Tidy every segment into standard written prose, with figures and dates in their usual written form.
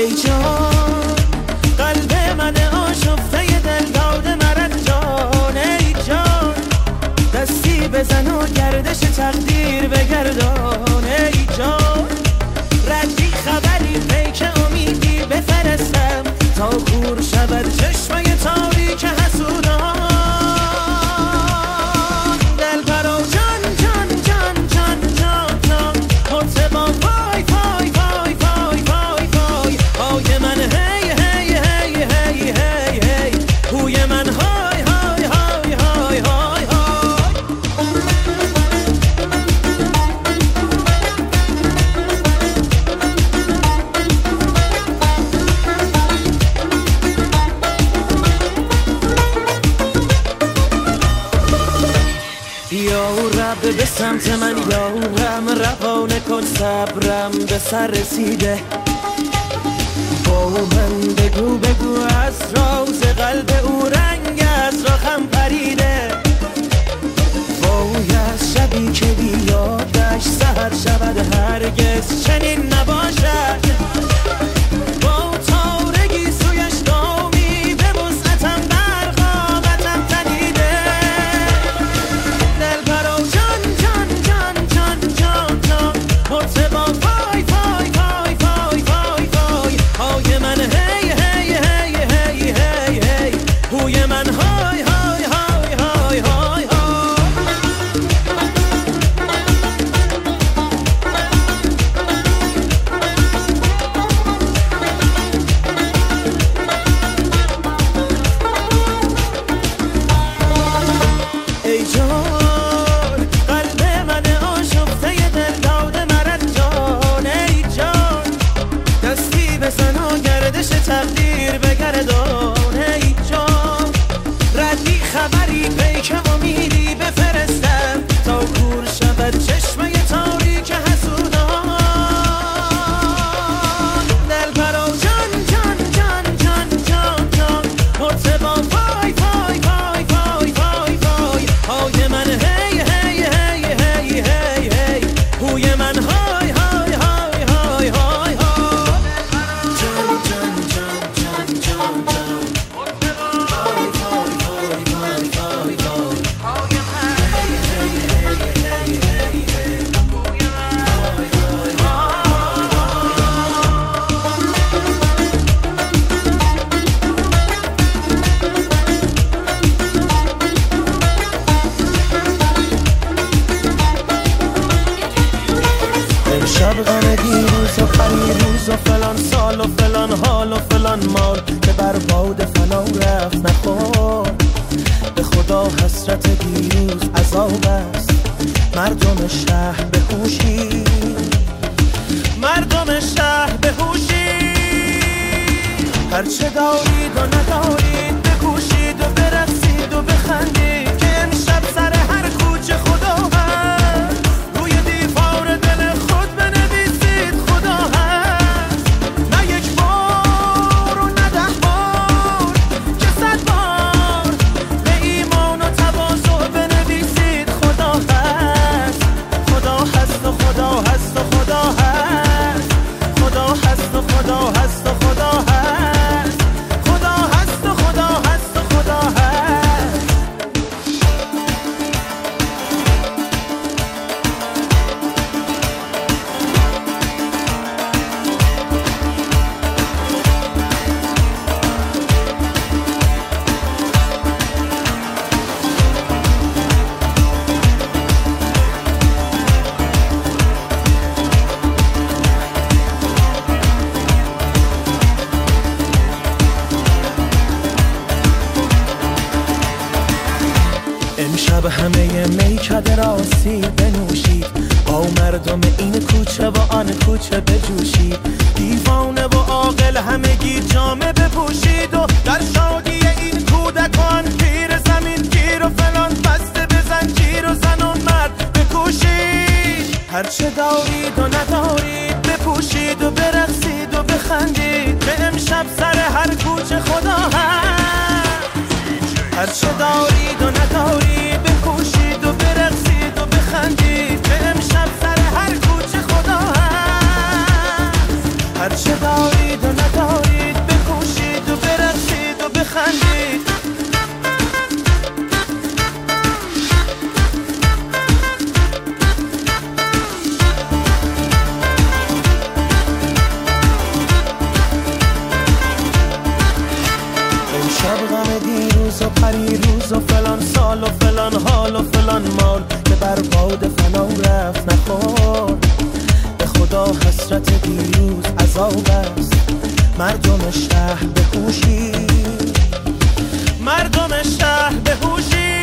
ای جان قلب من آشفته دل داده مرنجان، ای جان دستی بزن و گردش تقدیر بگردان، ای جان ردی خبری پیک امیدی بفرستم تا کور شود چشمه تاریک حسودان. دل پرو جان جان جان جان جان جان مرتبا وای وای وای وای وای وای های من هی هی هی هی هی هی هوی من های های های های های های. یا رب به سمت من یارم روانه کن صبرم به سر رسیده، با من بگو بگو از راز قلب او رنگ از راخم پریده، وای از شبی که بیادش سحر شود هرگز چنین نباشد، با تارگی سویش دامی به وسعتم در قامتم تنیده. دل پرو جان جان جان جان جان جان مرتبا وای وای وای وای وای وای های من هی هی هی هی هی هی هوی من های های های های های های. ای جان قلب من آشفته دل داده مرنجان، ای جان دستی بزن و گردش تقدیر بگردان، ای جان ردی خبری پیک امیدی بفرستم تا کور شود چشمه تاریک حسودان. دل پرو جان جان جان جان جان جان مرتبا وای وای وای وای وای وای های من هی هی هی هی هی هی هوی من های های های های های های. جان جان جان جان جان جان مرتبا وای وای وای وای وای وای های من هی هی هی هی هی هی هوی من های های های های. امشب غم دیروز و پریروز و فلان سال و فلان حال و فلان مال که بر باد فنا رفت نخور، به خدا حسرت دیروز عذاب است. مردم شهر بهوشی، مردم شهر بهوشی، هرچه دارید و ندارید بکوشید و برقصید و بخندید که امشب سر هر کوچه خدا هست، روی دیوار دل خود بنویسید خدا هست. نه یک بار و نه 10 بار که 100 بار به ایمان و تواضع بنویسید خدا هست. خدا هست و خدا هست و خدا هست، خدا هست و خدا هست و خدا هست، خدا هست و خدا هست و خدا هست. امشب همه میکده راسی بنوشید، با مردم این کوچه و آن کوچه بجوشید، دیوانه و عاقل همگی جامه بپوشید و در شادی این کودکان پیر زمین گیر و فلان بسته به زنجیر و زن و مرد بکوشید. هرچه دارید و ندارید بپوشید و برقصید و بخندید که امشب سر هر کوچه خدا هست. هرچه دارید و ندارید بکوشید و برقصید و بخندید که امشب سر هر کوچه خدا هست. هرچه دارید و ندارید فلان مال که بر باد فنا رفت نخور. به خدا حسرت دیروز عذاب است. مردم شهر بهوشی، مردم شهر بهوشی.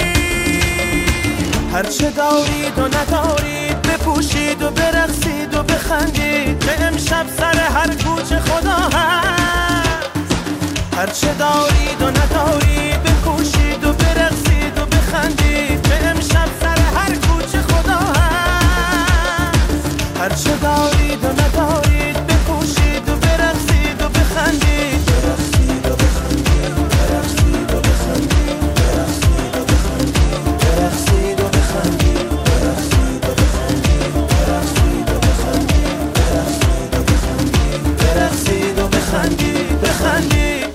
هرچه دارید و ندارید بپوشید و برقصید و بخندید که امشب سر هر کوچه خدا هست. هرچه دارید و ندارید بپوشید و برقصید و بخندید که امشب سر هر کوچه خدا هست. هرچه دارید و ندارید بپوشید و برقصید و بخندید. برقصید و بخندید، برقصید و بخندید، برقصید و بخندید، برقصید و بخندید، برقصید و بخندید، برقصید و بخندید، برقصید و بخندید، برقصید و بخندید، بخندید.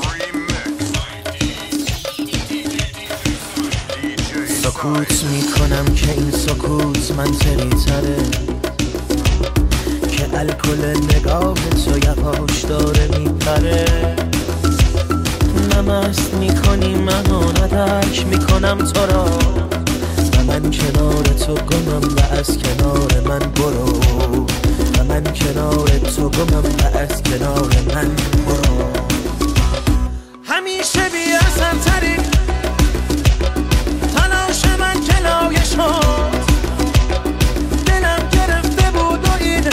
سکوت میکنم که این سکوت منطقی تره، که الکل نگاه تو یواش داره میپره. نمست میکنی منو ندرک میکنم تو را، و من کنار تو گمم و از کنار من برو. و من کنار تو گمم و از کنار من برو. همیشه بی اثر تری تلاش من جلوی شد. دلم گرفته بود و این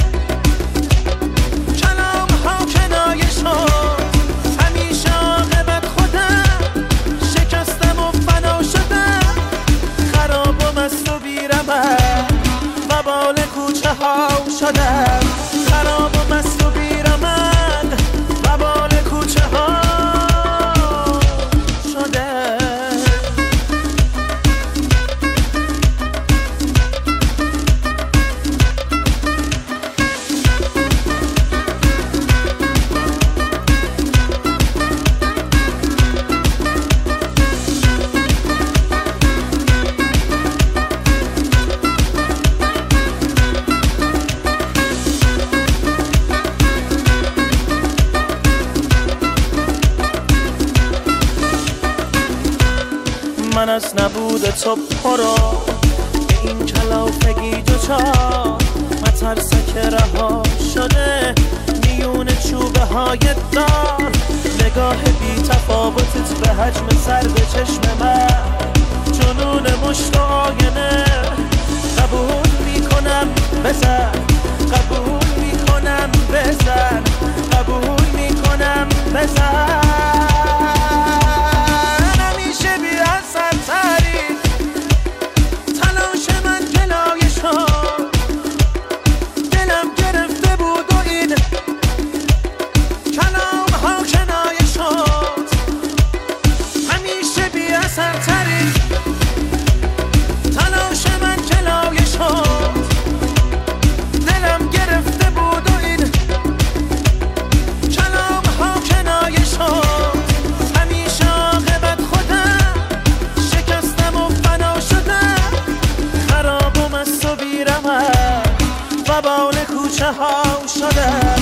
کلام ها کنایه شد. همیشه عاقبت خودم شکستم و فنا شدم. خرابم است و بیرمم و بال کوچه ها شدم. خرابم است و بیرمم و بال کوچه ها شدم. من از نبود تو پرو به این کلافگی دوچار. مترسک رها شده میون چوبه های دار. نگاه بی تفاوتت به حجم سرد چشم من. جنون مشت و آینه قبول میکنم بزن. قبول میکنم بزن. قبول میکنم بزن. تلاش من جلوی شد. دلم گرفته بود و این کلام ها کنایه شد. همیشه بی اثر تری تلاش من جلوی شد. دلم گرفته بود و این کلام ها کنایه شد. همیشه عاقبت خودم شکستم و فنا شدم. خرابم است و بیرمم و بال کوچه ها شدم.